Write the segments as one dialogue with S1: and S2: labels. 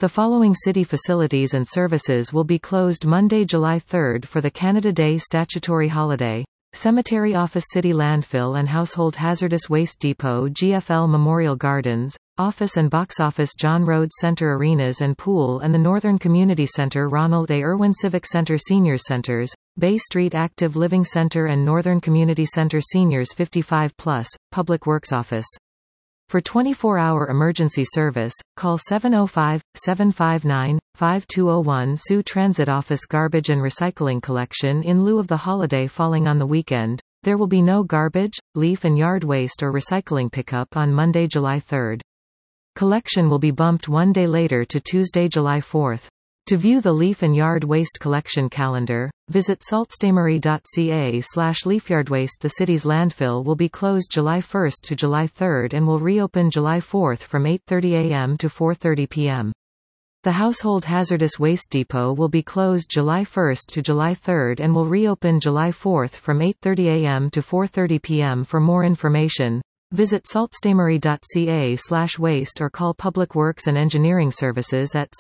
S1: The following city facilities and services will be closed Monday, July 3 for the Canada Day statutory holiday. Cemetery Office, City Landfill and Household Hazardous Waste Depot, GFL Memorial Gardens, Office and Box Office, John Rhodes Centre, Arenas and Pool and the Northern Community Centre, Ronald A. Irwin Civic Centre, Seniors Centers, Bay Street Active Living Centre and Northern Community Centre, Seniors 55+, Public Works Office. For 24-hour emergency service, call 705-759-5201. Soo Transit Office. Garbage and recycling collection. In lieu of the holiday falling on the weekend, there will be no garbage, leaf and yard waste or recycling pickup on Monday, July 3. Collection will be bumped one day later to Tuesday, July 4. To view the leaf and yard waste collection calendar, visit saltstamarie.ca/leafyardwaste. The city's landfill will be closed July 1 to July 3 and will reopen July 4 from 8:30 a.m. to 4:30 p.m. The Household Hazardous Waste Depot will be closed July 1 to July 3 and will reopen July 4 from 8:30 a.m. to 4:30 p.m. For more information, visit saltstamarie.ca/waste or call Public Works and Engineering Services at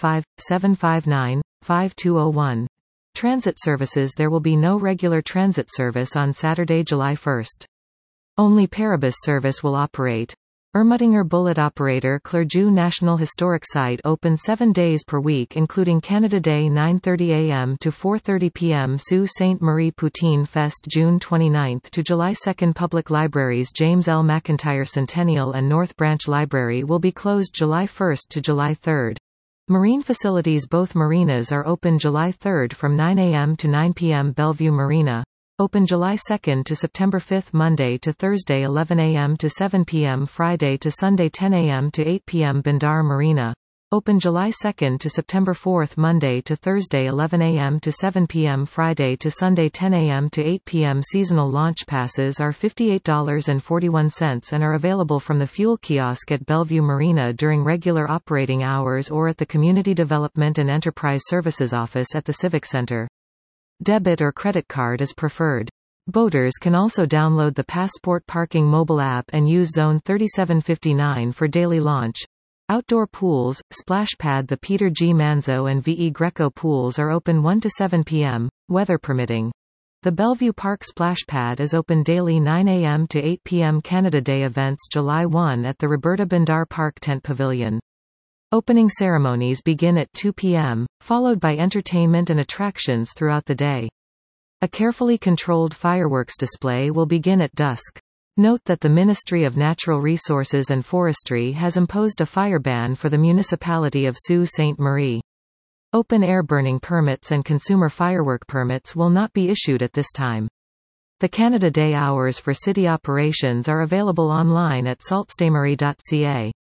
S1: 705-759-5201. Transit services. There will be no regular transit service on Saturday, July 1. Only Parabus service will operate. Ermutinger Bullet Operator. Clergeau National Historic Site open 7 days per week including Canada Day 9:30 a.m. to 4:30 p.m. Sault Ste. Marie Poutine Fest June 29 to July 2. Public libraries. James L. McIntyre Centennial and North Branch Library will be closed July 1 to July 3. Marine facilities. Both marinas are open July 3 from 9 a.m. to 9 p.m. Bellevue Marina, open July 2 to September 5, Monday to Thursday 11 a.m. to 7 p.m. Friday to Sunday 10 a.m. to 8 p.m. Bandar Marina, open July 2 to September 4, Monday to Thursday 11 a.m. to 7 p.m. Friday to Sunday 10 a.m. to 8 p.m. Seasonal launch passes are $58.41 and are available from the fuel kiosk at Bellevue Marina during regular operating hours or at the Community Development and Enterprise Services Office at the Civic Center. Debit or credit card is preferred. Boaters can also download the Passport Parking mobile app and use Zone 3759 for daily launch. Outdoor pools, Splash Pad. The Peter G. Manzo and V.E. Greco pools are open 1 to 7 p.m., weather permitting. The Bellevue Park Splash Pad is open daily 9 a.m. to 8 p.m. Canada Day events July 1 at the Roberta Bandar Park Tent Pavilion. Opening ceremonies begin at 2 p.m., followed by entertainment and attractions throughout the day. A carefully controlled fireworks display will begin at dusk. Note that the Ministry of Natural Resources and Forestry has imposed a fire ban for the municipality of Sault Ste. Marie. Open-air burning permits and consumer firework permits will not be issued at this time. The Canada Day hours for city operations are available online at saltstamarie.ca.